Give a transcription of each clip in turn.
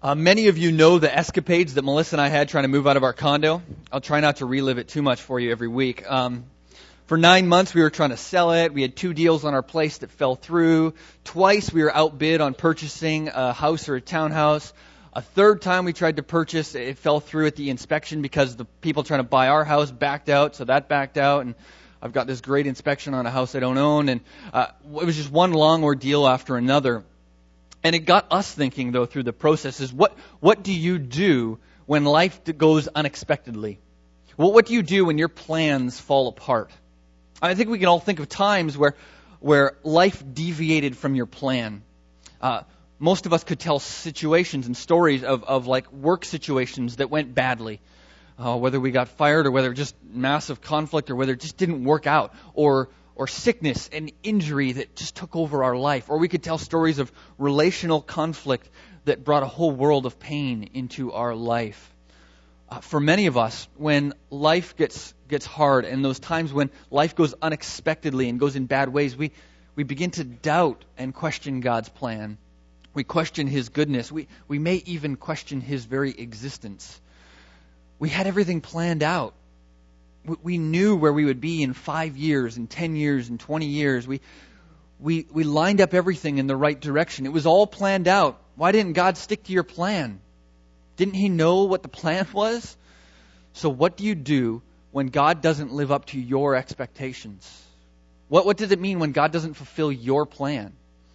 Many of you know the escapades that Melissa and I had trying to move out of our condo. I'll try not to relive it too much for you every week. For 9 months, we were trying to sell it. We had 2 deals on our place that fell through. Twice, we were outbid on purchasing a house or a townhouse. A third time we tried to purchase, it fell through at the inspection because the people trying to buy our house backed out, so that backed out. And I've got this great inspection on a house I don't own. And it was just one long ordeal after another. And it got us thinking, though, through the process is what do you do when life goes unexpectedly? Well, what do you do when your plans fall apart? I think we can all think of times where life deviated from your plan. Most of us could tell situations and stories of like work situations that went badly. Whether we got fired or whether just massive conflict or whether it just didn't work out or sickness and injury that just took over our life. Or we could tell stories of relational conflict that brought a whole world of pain into our life. For many of us, when life gets hard and those times when life goes unexpectedly and goes in bad ways, we begin to doubt and question God's plan. We question His goodness. We may even question His very existence. We had everything planned out. We knew where we would be in 5 years, in 10 years, in 20 years. We lined up everything in the right direction. It was all planned out. Why didn't God stick to your plan? Didn't He know what the plan was? So what do you do when God doesn't live up to your expectations? What does it mean when God doesn't fulfill your plan?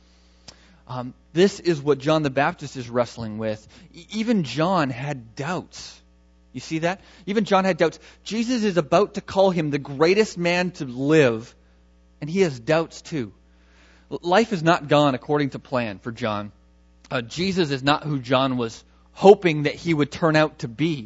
This is what John the Baptist is wrestling with. Even John had doubts. You see that? Even John had doubts. Jesus is about to call him the greatest man to live, and he has doubts too. Life is not gone according to plan for John. Jesus is not who John was hoping that he would turn out to be.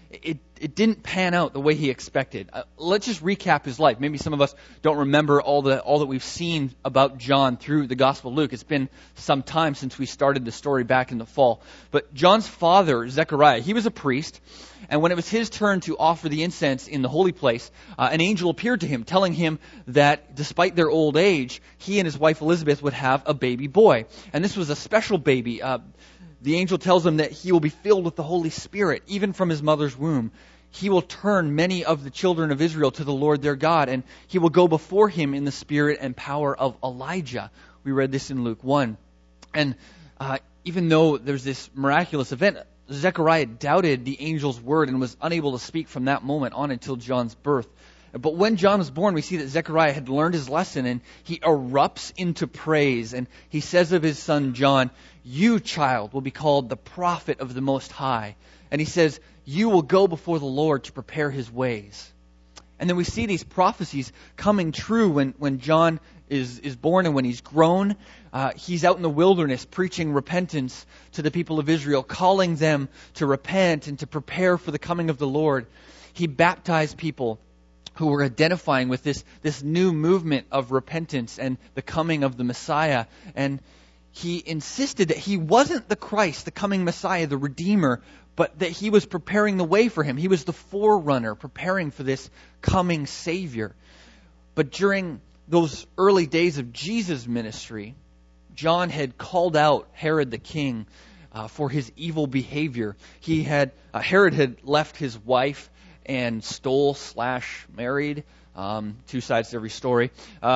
It didn't pan out the way he expected. Let's just recap his life. Maybe some of us don't remember all that we've seen about John through the Gospel of Luke. It's been some time since we started the story back in the fall. But John's father, Zechariah, he was a priest. And when it was his turn to offer the incense in the holy place, an angel appeared to him, telling him that despite their old age, he and his wife Elizabeth would have a baby boy. And this was a special baby. The angel tells him that he will be filled with the Holy Spirit, even from his mother's womb. He will turn many of the children of Israel to the Lord their God, and he will go before him in the spirit and power of Elijah. We read this in Luke 1. And even though there's this miraculous event, Zechariah doubted the angel's word and was unable to speak from that moment on until John's birth. But when John was born, we see that Zechariah had learned his lesson, and he erupts into praise. And he says of his son John, "You, child, will be called the prophet of the Most High." And he says, "You will go before the Lord to prepare His ways." And then we see these prophecies coming true when John is born and when he's grown. He's out in the wilderness preaching repentance to the people of Israel, calling them to repent and to prepare for the coming of the Lord. He baptized people who were identifying with this new movement of repentance and the coming of the Messiah. And he insisted that he wasn't the Christ, the coming Messiah, the Redeemer, but that he was preparing the way for him. He was the forerunner, preparing for this coming Savior. But during those early days of Jesus' ministry, John had called out Herod the king for his evil behavior. Herod had left his wife and stole/married, 2 sides to every story,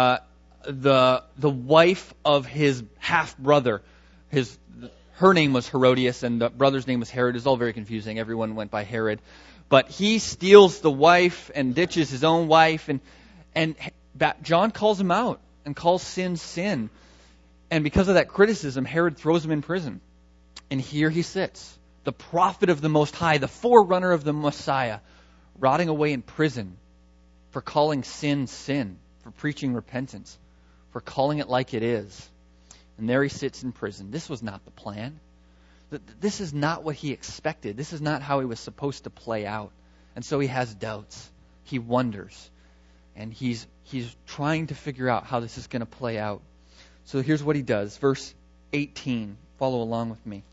the wife of his half-brother. Her name was Herodias, and the brother's name was Herod. It was all very confusing. Everyone went by Herod. But he steals the wife and ditches his own wife, and John calls him out and calls sin, sin. And because of that criticism, Herod throws him in prison. And here he sits, the prophet of the Most High, the forerunner of the Messiah, rotting away in prison for calling sin, sin, for preaching repentance, for calling it like it is. And there he sits in prison. This was not the plan. This is not what he expected. This is not how he was supposed to play out. And so he has doubts. He wonders. And he's trying to figure out how this is going to play out. So here's what he does. Verse 18. Follow along with me.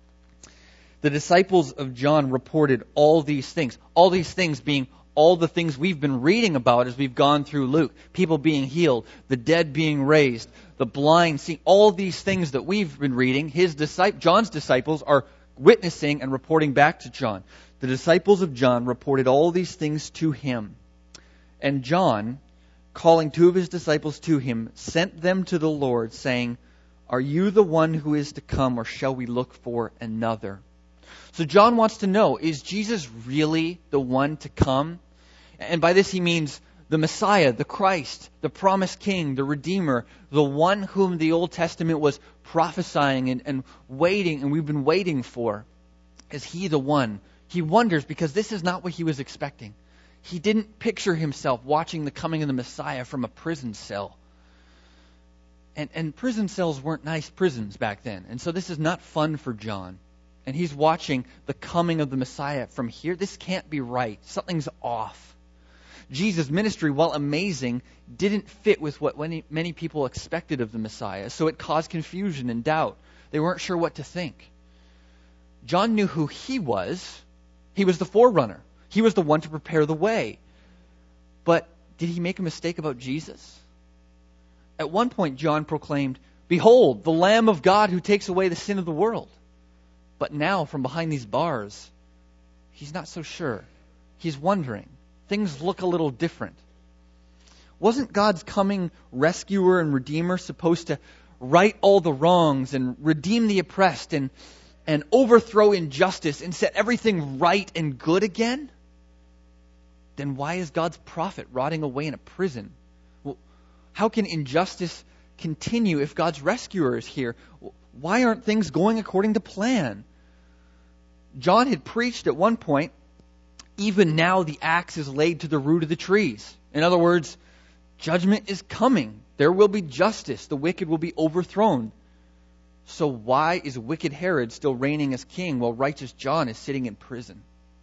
The disciples of John reported all these things. All these things being all the things we've been reading about as we've gone through Luke. People being healed, the dead being raised, the blind seeing. All these things that we've been reading, John's disciples are witnessing and reporting back to John. The disciples of John reported all these things to him. And John, calling 2 of his disciples to him, sent them to the Lord, saying, "Are you the one who is to come, or shall we look for another?" So John wants to know, is Jesus really the one to come? And by this he means the Messiah, the Christ, the promised King, the Redeemer, the one whom the Old Testament was prophesying and waiting, and we've been waiting for. Is he the one? He wonders because this is not what he was expecting. He didn't picture himself watching the coming of the Messiah from a prison cell. And prison cells weren't nice prisons back then. And so this is not fun for John. And he's watching the coming of the Messiah from here. This can't be right. Something's off. Jesus' ministry, while amazing, didn't fit with what many people expected of the Messiah. So it caused confusion and doubt. They weren't sure what to think. John knew who he was. He was the forerunner. He was the one to prepare the way. But did he make a mistake about Jesus? At one point, John proclaimed, "Behold, the Lamb of God who takes away the sin of the world." But now, from behind these bars, he's not so sure. He's wondering. Things look a little different. Wasn't God's coming rescuer and redeemer supposed to right all the wrongs and redeem the oppressed and overthrow injustice and set everything right and good again? Then why is God's prophet rotting away in a prison? Well, how can injustice continue if God's rescuer is here? Why aren't things going according to plan? John had preached at one point, "Even now the axe is laid to the root of the trees." In other words, judgment is coming. There will be justice. The wicked will be overthrown. So why is wicked Herod still reigning as king while righteous John is sitting in prison?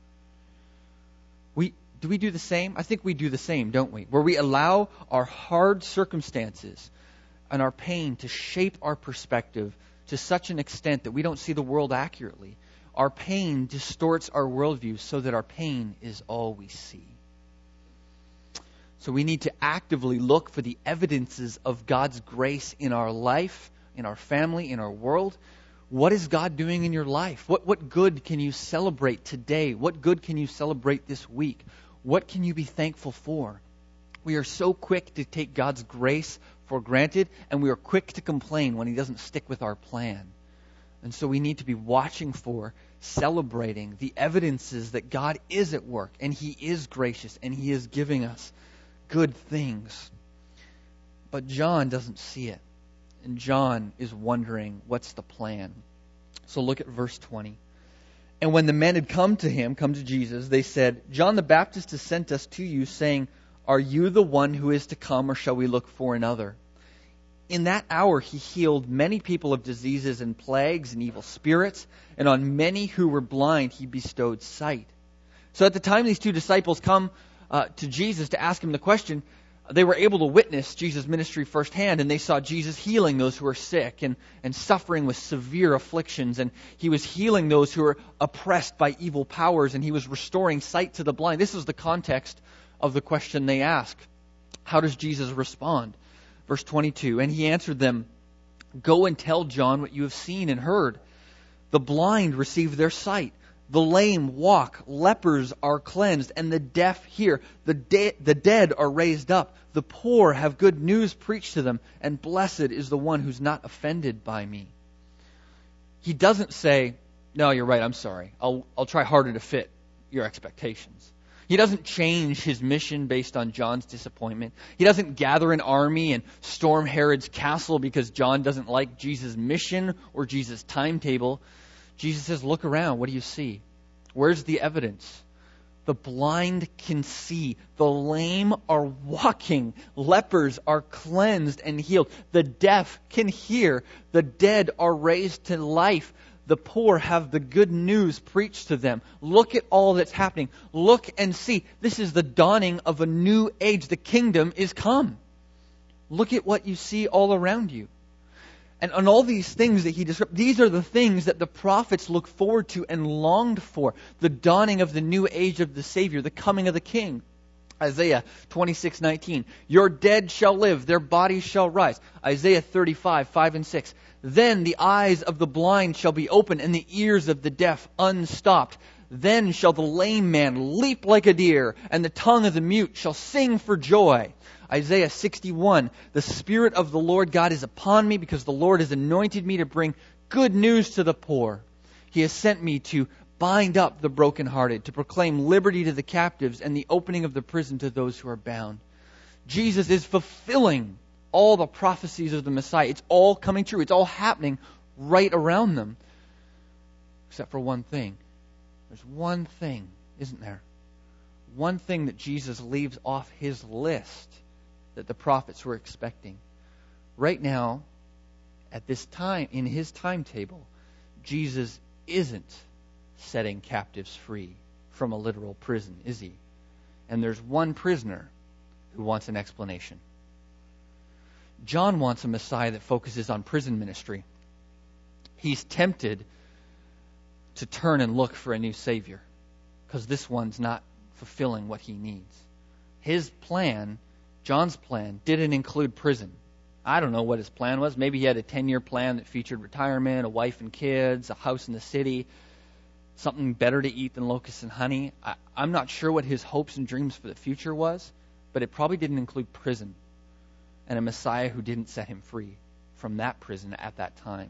Do we do the same? I think we do the same, don't we? Where we allow our hard circumstances and our pain to shape our perspective to such an extent that we don't see the world accurately. Our pain distorts our worldview so that our pain is all we see. So we need to actively look for the evidences of God's grace in our life, in our family, in our world. What is God doing in your life? What good can you celebrate today? What good can you celebrate this week? What can you be thankful for? We are so quick to take God's grace for granted, and we are quick to complain when He doesn't stick with our plan. And so we need to be watching for, celebrating the evidences that God is at work, and He is gracious, and He is giving us good things. But John doesn't see it. And John is wondering, what's the plan? So look at verse 20. "And when the men had come to Jesus, they said, 'John the Baptist has sent us to you, saying, Are you the one who is to come, or shall we look for another?' In that hour he healed many people of diseases and plagues and evil spirits, and on many who were blind he bestowed sight." So at the time these two disciples come to Jesus to ask him the question, they were able to witness Jesus' ministry firsthand, and they saw Jesus healing those who were sick and suffering with severe afflictions, and He was healing those who were oppressed by evil powers, and He was restoring sight to the blind. This is the context of the question they ask. How does Jesus respond? Verse 22, "And He answered them, 'Go and tell John what you have seen and heard. The blind receive their sight. The lame walk, lepers are cleansed, and the deaf hear. The dead are raised up. The poor have good news preached to them, and blessed is the one who's not offended by me.'" He doesn't say, "No, you're right, I'm sorry. I'll try harder to fit your expectations." He doesn't change His mission based on John's disappointment. He doesn't gather an army and storm Herod's castle because John doesn't like Jesus' mission or Jesus' timetable. Jesus says, "Look around. What do you see? Where's the evidence? The blind can see. The lame are walking. Lepers are cleansed and healed. The deaf can hear. The dead are raised to life. The poor have the good news preached to them." Look at all that's happening. Look and see. This is the dawning of a new age. The kingdom is come. Look at what you see all around you. And on all these things that He described, these are the things that the prophets looked forward to and longed for. The dawning of the new age of the Savior, the coming of the King. Isaiah 26:19, your dead shall live, their bodies shall rise. Isaiah 35:5 and 6, then the eyes of the blind shall be opened and the ears of the deaf unstopped. Then shall the lame man leap like a deer, and the tongue of the mute shall sing for joy. Isaiah 61, the Spirit of the Lord God is upon me, because the Lord has anointed me to bring good news to the poor. He has sent me to bind up the brokenhearted, to proclaim liberty to the captives and the opening of the prison to those who are bound. Jesus is fulfilling all the prophecies of the Messiah. It's all coming true. It's all happening right around them. Except for one thing. There's one thing, isn't there? One thing that Jesus leaves off his list that the prophets were expecting. Right now, at this time, in his timetable, Jesus isn't setting captives free from a literal prison, is he? And there's one prisoner who wants an explanation. John wants a Messiah that focuses on prison ministry. He's tempted to turn and look for a new Savior because this one's not fulfilling what he needs. His plan, John's plan, didn't include prison. I don't know what his plan was. Maybe he had a 10-year plan that featured retirement, a wife and kids, a house in the city, something better to eat than locusts and honey. I'm not sure what his hopes and dreams for the future was, but it probably didn't include prison and a Messiah who didn't set him free from that prison at that time.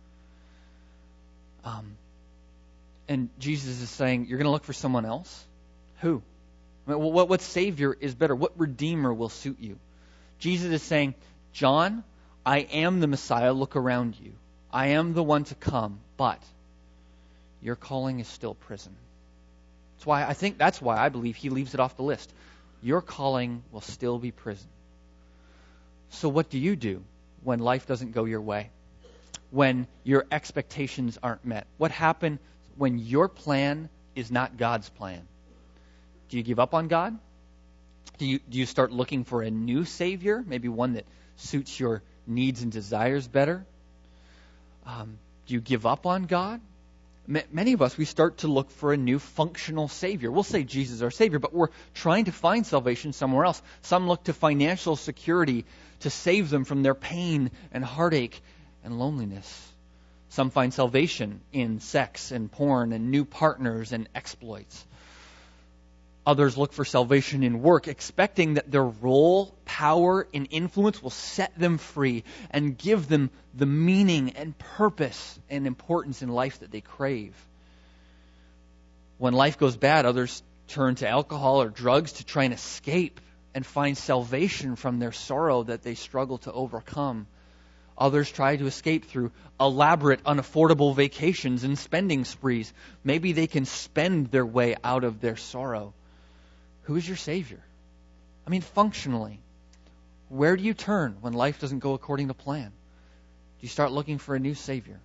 And Jesus is saying, you're going to look for someone else? Who? I mean, what Savior is better? What Redeemer will suit you? Jesus is saying, John, I am the Messiah. Look around you. I am the one to come, but your calling is still prison. That's why I believe he leaves it off the list. Your calling will still be prison. So what do you do when life doesn't go your way? When your expectations aren't met? What happens when your plan is not God's plan? Do you give up on God? Do you start looking for a new Savior? Maybe one that suits your needs and desires better? Do you give up on God? Many of us, we start to look for a new functional Savior. We'll say Jesus is our Savior, but we're trying to find salvation somewhere else. Some look to financial security to save them from their pain and heartache and loneliness. Some find salvation in sex and porn and new partners and exploits. Others look for salvation in work, expecting that their role, power, and influence will set them free and give them the meaning and purpose and importance in life that they crave. When life goes bad, others turn to alcohol or drugs to try and escape and find salvation from their sorrow that they struggle to overcome. Others try to escape through elaborate, unaffordable vacations and spending sprees. Maybe they can spend their way out of their sorrow. Who is your Savior? I mean, functionally, where do you turn when life doesn't go according to plan? Do you start looking for a new Savior?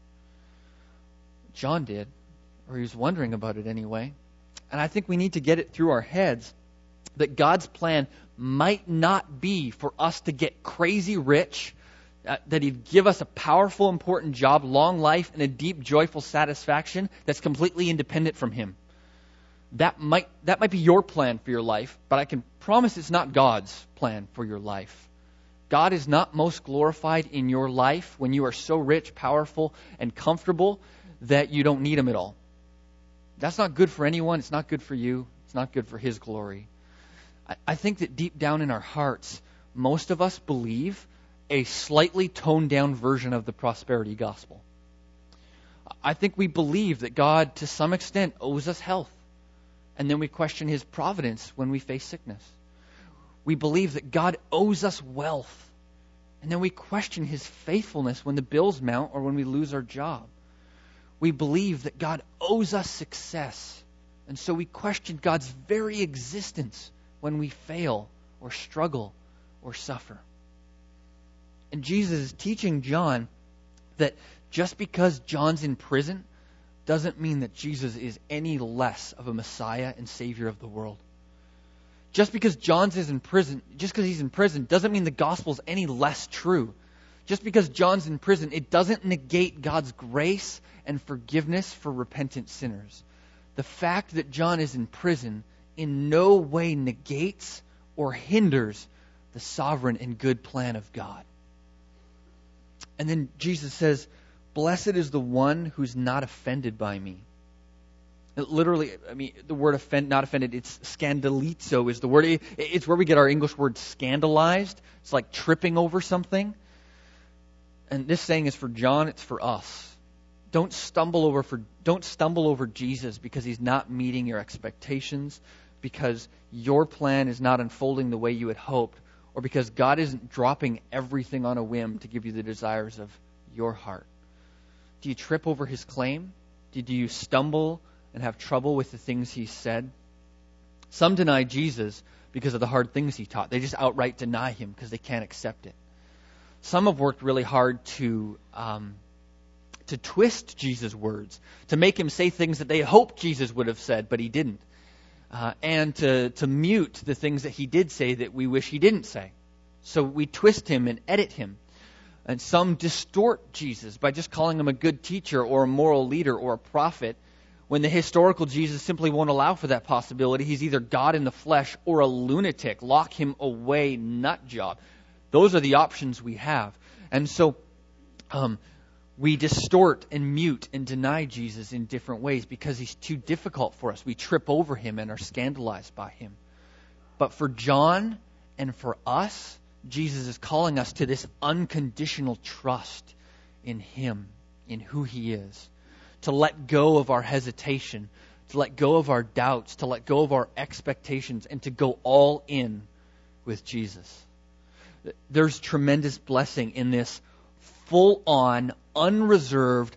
John did, or he was wondering about it anyway. And I think we need to get it through our heads that God's plan might not be for us to get crazy rich, that He'd give us a powerful, important job, long life, and a deep, joyful satisfaction that's completely independent from Him. That might be your plan for your life, but I can promise it's not God's plan for your life. God is not most glorified in your life when you are so rich, powerful, and comfortable that you don't need Him at all. That's not good for anyone. It's not good for you. It's not good for His glory. I think that deep down in our hearts, most of us believe a slightly toned down version of the prosperity gospel. I think we believe that God, to some extent, owes us health. And then we question His providence when we face sickness. We believe that God owes us wealth. And then we question His faithfulness when the bills mount or when we lose our job. We believe that God owes us success. And so we question God's very existence when we fail or struggle or suffer. And Jesus is teaching John that just because John's in prison doesn't mean that Jesus is any less of a Messiah and Savior of the world. Just because he's in prison doesn't mean the gospel's any less true. Just because John's in prison, it doesn't negate God's grace and forgiveness for repentant sinners. The fact that John is in prison in no way negates or hinders the sovereign and good plan of God. And then Jesus says, blessed is the one who's not offended by me. Literally, the word not offended, it's scandalizo is the word. It's where we get our English word scandalized. It's like tripping over something. And this saying is for John, it's for us. Don't stumble over Jesus because he's not meeting your expectations, because your plan is not unfolding the way you had hoped, or because God isn't dropping everything on a whim to give you the desires of your heart. Do you trip over his claim? Do you stumble and have trouble with the things he said? Some deny Jesus because of the hard things he taught. They just outright deny him because they can't accept it. Some have worked really hard to twist Jesus' words, to make him say things that they hoped Jesus would have said, but he didn't. And to mute the things that he did say that we wish he didn't say. So we twist him and edit him. And some distort Jesus by just calling him a good teacher or a moral leader or a prophet, when the historical Jesus simply won't allow for that possibility. He's either God in the flesh or a lunatic. Lock him away, nut job. Those are the options we have. And so we distort and mute and deny Jesus in different ways because he's too difficult for us. We trip over him and are scandalized by him. But for John and for us, Jesus is calling us to this unconditional trust in him, in who he is. To let go of our hesitation, to let go of our doubts, to let go of our expectations, and to go all in with Jesus. There's tremendous blessing in this full-on, unreserved,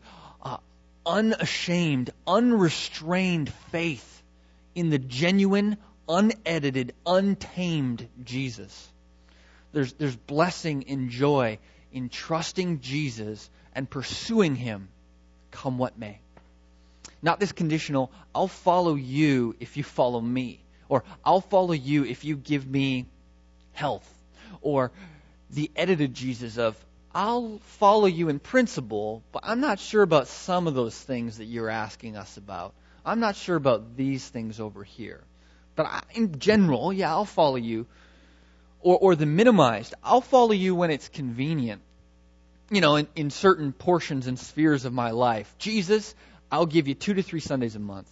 unashamed, unrestrained faith in the genuine, unedited, untamed Jesus. There's blessing and joy in trusting Jesus and pursuing him, come what may. Not this conditional, I'll follow you if you follow me. Or I'll follow you if you give me health. Or the edited Jesus of, I'll follow you in principle, but I'm not sure about some of those things that you're asking us about. I'm not sure about these things over here. But in general, yeah, I'll follow you. Or the minimized, I'll follow you when it's convenient. You know, in certain portions and spheres of my life. Jesus, I'll give you 2 to 3 Sundays a month.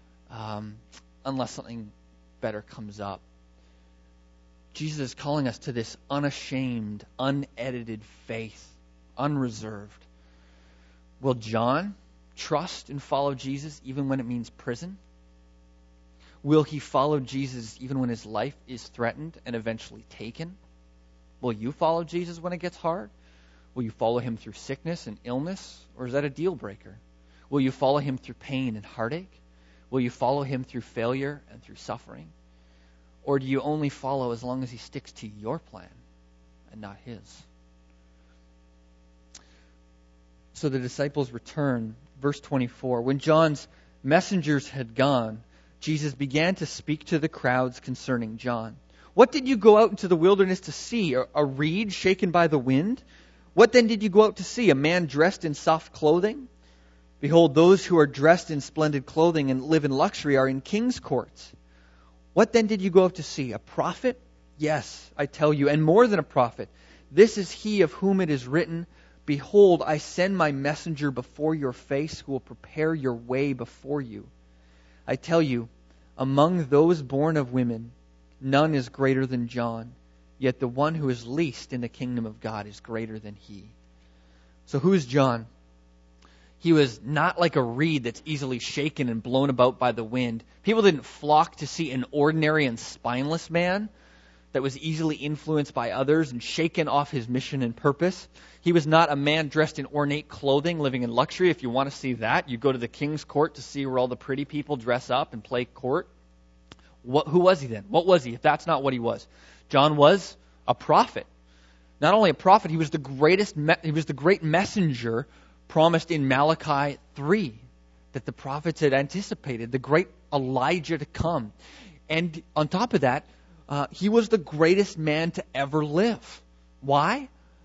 Unless something better comes up. Jesus is calling us to this unashamed, unedited faith. Unreserved. Will John trust and follow Jesus even when it means prison? Will he follow Jesus even when his life is threatened and eventually taken? Will you follow Jesus when it gets hard? Will you follow him through sickness and illness? Or is that a deal breaker? Will you follow him through pain and heartache? Will you follow him through failure and through suffering? Or do you only follow as long as he sticks to your plan and not his? So the disciples return. Verse 24. When John's messengers had gone, Jesus began to speak to the crowds concerning John. What did you go out into the wilderness to see? A reed shaken by the wind? What then did you go out to see? A man dressed in soft clothing? Behold, those who are dressed in splendid clothing and live in luxury are in king's courts. What then did you go out to see? A prophet? Yes, I tell you, and more than a prophet. This is he of whom it is written, Behold, I send my messenger before your face who will prepare your way before you. I tell you, among those born of women, none is greater than John. Yet the one who is least in the kingdom of God is greater than he. So who is John? He was not like a reed that's easily shaken and blown about by the wind. People didn't flock to see an ordinary and spineless man that was easily influenced by others and shaken off his mission and purpose. He was not a man dressed in ornate clothing, living in luxury. If you want to see that, you go to the king's court to see where all the pretty people dress up and play court. Who was he then? What was he if that's not what he was? John was a prophet. Not only a prophet, he was the great messenger promised in Malachi 3 that the prophets had anticipated, the great Elijah to come. And on top of that, he was the greatest man to ever live. Why?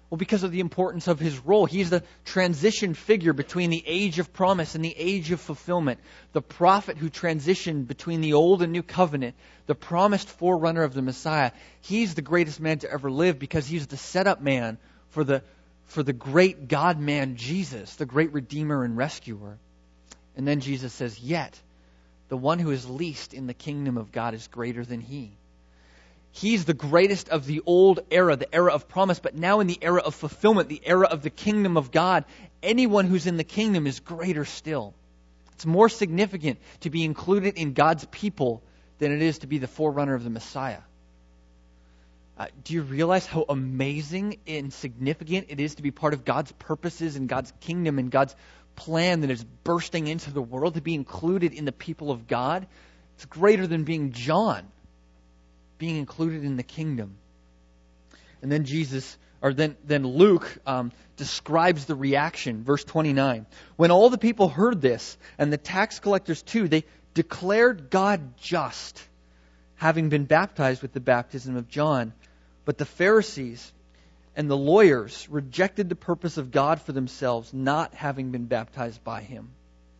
Well, because of the importance of his role. He's the transition figure between the age of promise and the age of fulfillment. The prophet who transitioned between the old and new covenant. The promised forerunner of the Messiah. He's the greatest man to ever live because he's the setup man for the great God-man Jesus, the great Redeemer and Rescuer. And then Jesus says, yet, the one who is least in the kingdom of God is greater than he. He's the greatest of the old era, the era of promise, but now in the era of fulfillment, the era of the kingdom of God, anyone who's in the kingdom is greater still. It's more significant to be included in God's people than it is to be the forerunner of the Messiah. Do you realize how amazing and significant it is to be part of God's purposes and God's kingdom and God's plan that is bursting into the world, to be included in the people of God? It's greater than being John, being included in the kingdom. And then then Luke describes the reaction, verse 29. When all the people heard this, and the tax collectors too, they declared God just, having been baptized with the baptism of John. But the Pharisees and the lawyers rejected the purpose of God for themselves, not having been baptized by him.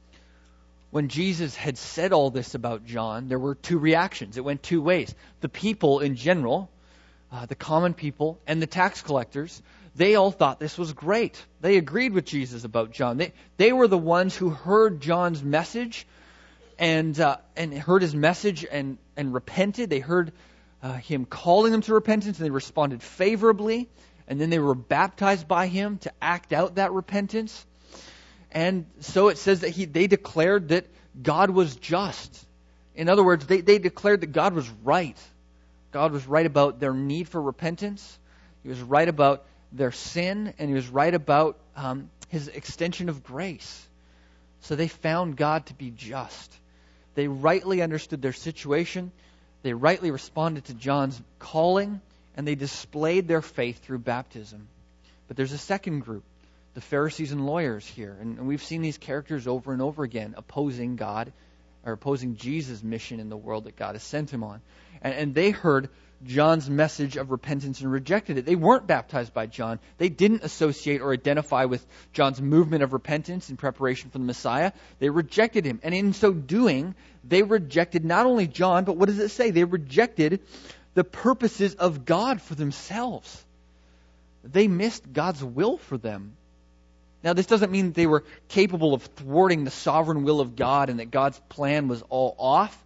When Jesus had said all this about John, there were two reactions. It went two ways. The people in general, the common people, and the tax collectors, they all thought this was great. They agreed with Jesus about John. They were the ones who heard John's message and heard his message and repented. They heard him calling them to repentance, and they responded favorably. And then they were baptized by him to act out that repentance. And so it says that they declared that God was just. In other words, they declared that God was right. God was right about their need for repentance. He was right about their sin, and he was right about his extension of grace. So they found God to be just. They rightly understood their situation. They rightly responded to John's calling, and they displayed their faith through baptism. But there's a second group, the Pharisees and lawyers here. And we've seen these characters over and over again opposing God, or opposing Jesus' mission in the world that God has sent him on. And they heard John's message of repentance and rejected it. They weren't baptized by John. They didn't associate or identify with John's movement of repentance in preparation for the Messiah. They rejected him. And in so doing, they rejected not only John, but what does it say? They rejected the purposes of God for themselves. They missed God's will for them. Now, this doesn't mean that they were capable of thwarting the sovereign will of God and that God's plan was all off,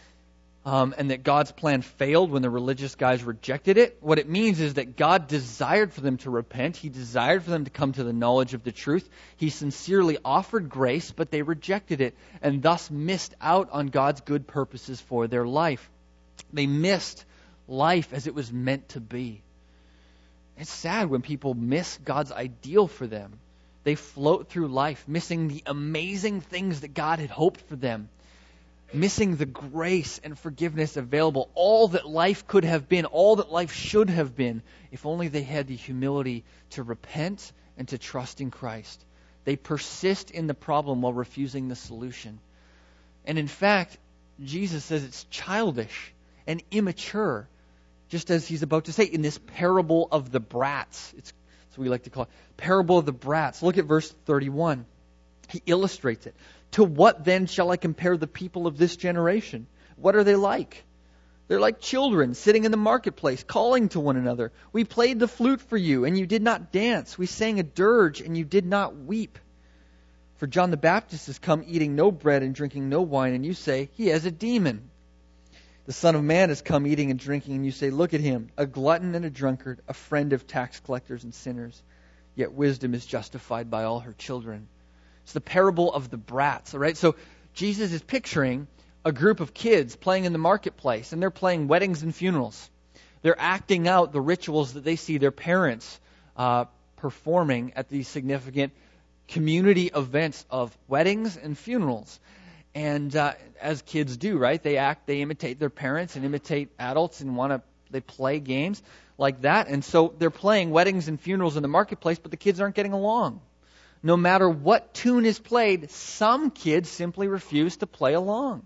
and that God's plan failed when the religious guys rejected it. What it means is that God desired for them to repent. He desired for them to come to the knowledge of the truth. He sincerely offered grace, but they rejected it and thus missed out on God's good purposes for their life. They missed life as it was meant to be. It's sad when people miss God's ideal for them. They float through life missing the amazing things that God had hoped for them, missing the grace and forgiveness available, all that life could have been, all that life should have been, if only they had the humility to repent and to trust in Christ. They persist in the problem while refusing the solution. And in fact, Jesus says it's childish and immature, just as he's about to say in this parable of the brats. It's what we like to call it, parable of the brats. Look at verse 31. He illustrates it. To what then shall I compare the people of this generation? What are they like? They're like children sitting in the marketplace, calling to one another. We played the flute for you, and you did not dance. We sang a dirge, and you did not weep. For John the Baptist has come eating no bread and drinking no wine, and you say, he has a demon. The Son of Man has come eating and drinking, and you say, look at him, a glutton and a drunkard, a friend of tax collectors and sinners. Yet wisdom is justified by all her children. It's the parable of the brats, all right? So Jesus is picturing a group of kids playing in the marketplace, and they're playing weddings and funerals. They're acting out the rituals that they see their parents performing at these significant community events of weddings and funerals. And as kids do, right? They imitate their parents and imitate adults and they play games like that. And so they're playing weddings and funerals in the marketplace, but the kids aren't getting along. No matter what tune is played, some kids simply refuse to play along.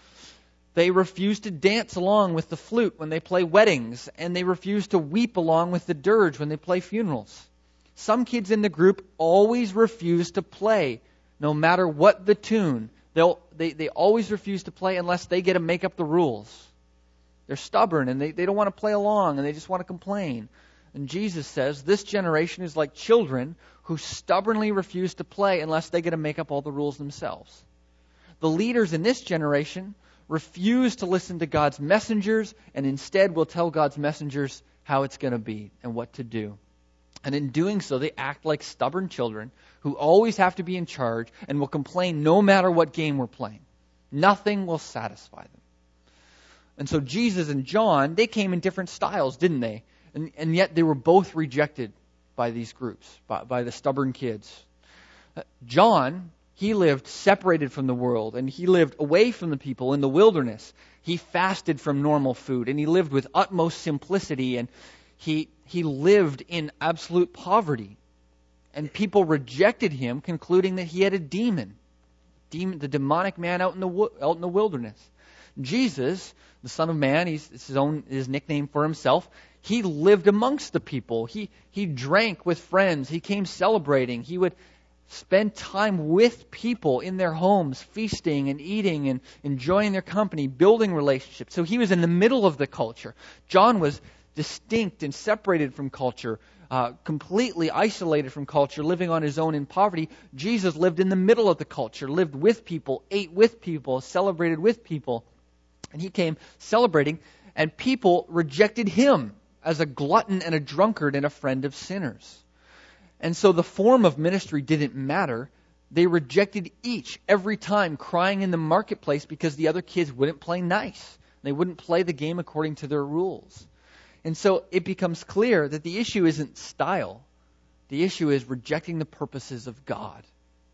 They refuse to dance along with the flute when they play weddings, and they refuse to weep along with the dirge when they play funerals. Some kids in the group always refuse to play, no matter what the tune. They always refuse to play unless they get to make up the rules. They're stubborn and they don't want to play along and they just want to complain. And Jesus says this generation is like children who stubbornly refuse to play unless they get to make up all the rules themselves. The leaders in this generation refuse to listen to God's messengers and instead will tell God's messengers how it's going to be and what to do. And in doing so, they act like stubborn children who always have to be in charge and will complain no matter what game we're playing. Nothing will satisfy them. And so Jesus and John, they came in different styles, didn't they? And yet they were both rejected by these groups, by the stubborn kids. John, he lived separated from the world, and he lived away from the people in the wilderness. He fasted from normal food, and he lived with utmost simplicity, and he lived in absolute poverty. And people rejected him, concluding that he had a demon, the demonic man out in the wilderness. Jesus, the Son of Man, it's his nickname for himself. He lived amongst the people. He drank with friends. He came celebrating. He would spend time with people in their homes, feasting and eating and enjoying their company, building relationships. So he was in the middle of the culture. John was distinct and separated from culture, completely isolated from culture, living on his own in poverty. Jesus lived in the middle of the culture, lived with people, ate with people, celebrated with people. And he came celebrating, and people rejected him as a glutton and a drunkard and a friend of sinners. And so the form of ministry didn't matter. They rejected each every time, crying in the marketplace because the other kids wouldn't play nice. They wouldn't play the game according to their rules. And so it becomes clear that the issue isn't style. The issue is rejecting the purposes of God.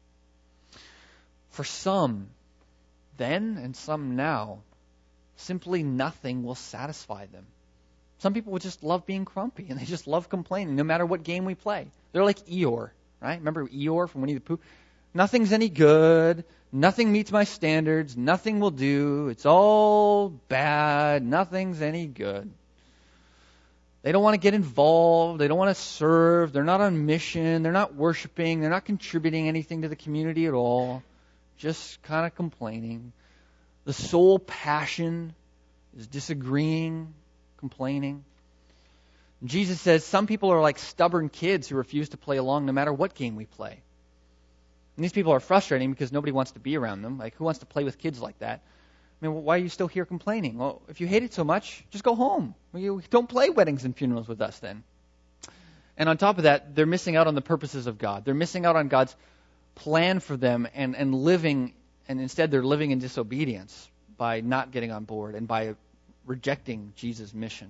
For some then and some now, simply nothing will satisfy them. Some people would just love being grumpy and they just love complaining no matter what game we play. They're like Eeyore, right? Remember Eeyore from Winnie the Pooh? Nothing's any good. Nothing meets my standards. Nothing will do. It's all bad. Nothing's any good. They don't want to get involved. They don't want to serve. They're not on mission. They're not worshiping. They're not contributing anything to the community at all. Just kind of complaining. The sole passion is disagreeing, complaining. And Jesus says some people are like stubborn kids who refuse to play along no matter what game we play. And these people are frustrating because nobody wants to be around them. Like, who wants to play with kids like that? I mean, why are you still here complaining? Well, if you hate it so much, just go home. You don't play weddings and funerals with us then. And on top of that, they're missing out on the purposes of God. They're missing out on God's plan for them and living, and instead they're living in disobedience by not getting on board and by rejecting Jesus' mission.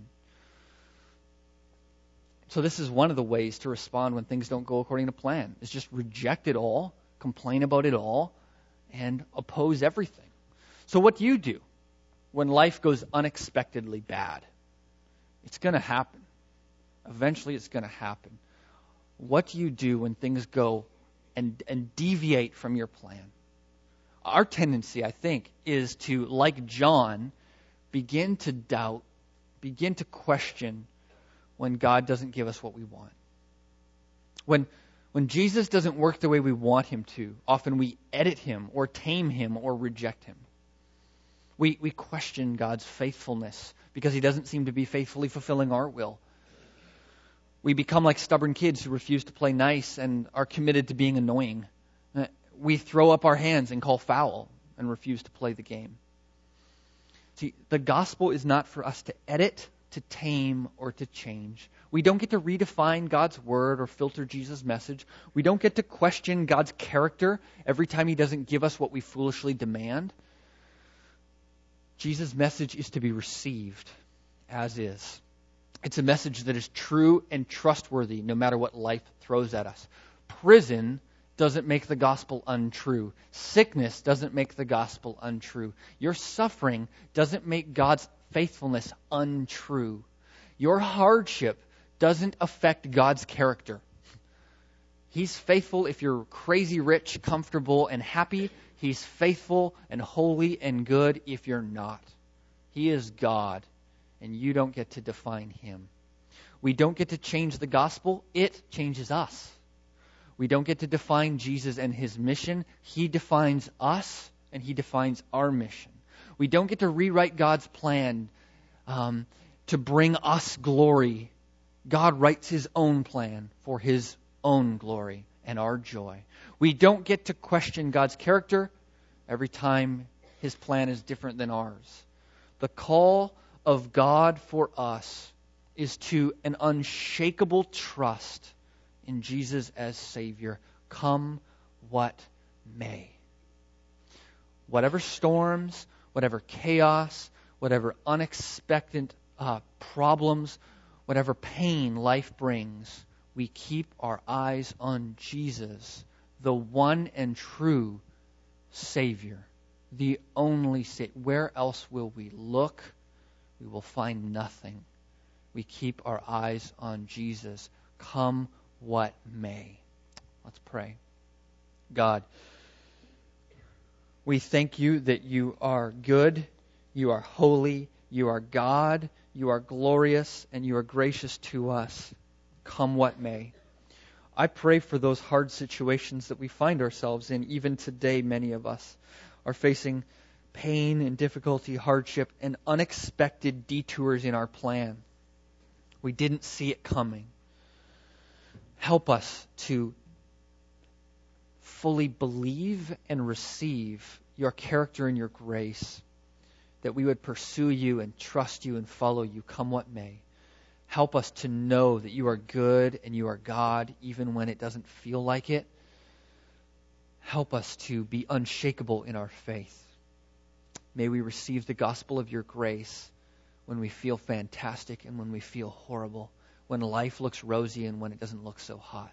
So this is one of the ways to respond when things don't go according to plan. Is just reject it all, complain about it all, and oppose everything. So what do you do when life goes unexpectedly bad? It's going to happen. Eventually it's going to happen. What do you do when things go and deviate from your plan? Our tendency, I think, is to, like John, begin to doubt, begin to question when God doesn't give us what we want. When Jesus doesn't work the way we want him to, often we edit him or tame him or reject him. We question God's faithfulness because he doesn't seem to be faithfully fulfilling our will. We become like stubborn kids who refuse to play nice and are committed to being annoying. We throw up our hands and call foul and refuse to play the game. See, the gospel is not for us to edit, to tame, or to change. We don't get to redefine God's word or filter Jesus' message. We don't get to question God's character every time he doesn't give us what we foolishly demand. Jesus' message is to be received as is. It's a message that is true and trustworthy no matter what life throws at us. Prison doesn't make the gospel untrue. Sickness doesn't make the gospel untrue. Your suffering doesn't make God's faithfulness untrue. Your hardship doesn't affect God's character. He's faithful if you're crazy rich, comfortable, and happy. He's faithful and holy and good if you're not. He is God, and you don't get to define him. We don't get to change the gospel. It changes us. We don't get to define Jesus and his mission. He defines us, and he defines our mission. We don't get to rewrite God's plan to bring us glory. God writes his own plan for his own glory and our joy. We don't get to question God's character every time his plan is different than ours. The call of God for us is to an unshakable trust in Jesus as Savior, come what may. Whatever storms, whatever chaos, whatever unexpected problems, whatever pain life brings, we keep our eyes on Jesus, the one and true Savior, the only Savior. Where else will we look? We will find nothing. We keep our eyes on Jesus, come what may. Let's pray. God, we thank you that you are good, you are holy, you are God, you are glorious, and you are gracious to us, come what may. I pray for those hard situations that we find ourselves in. Even today, many of us are facing pain and difficulty, hardship, and unexpected detours in our plan. We didn't see it coming. Help us to fully believe and receive your character and your grace, that we would pursue you and trust you and follow you, come what may. Help us to know that you are good and you are God, even when it doesn't feel like it. Help us to be unshakable in our faith. May we receive the gospel of your grace when we feel fantastic and when we feel horrible, when life looks rosy and when it doesn't look so hot.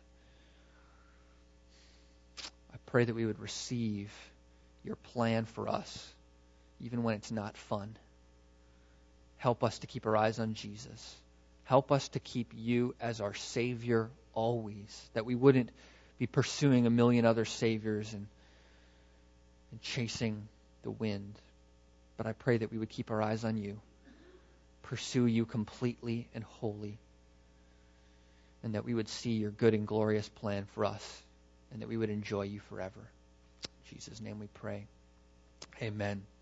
I pray that we would receive your plan for us, even when it's not fun. Help us to keep our eyes on Jesus. Help us to keep you as our Savior always, that we wouldn't be pursuing a million other Saviors and chasing the wind. But I pray that we would keep our eyes on you, pursue you completely and wholly, and that we would see your good and glorious plan for us, and that we would enjoy you forever. In Jesus' name we pray. Amen.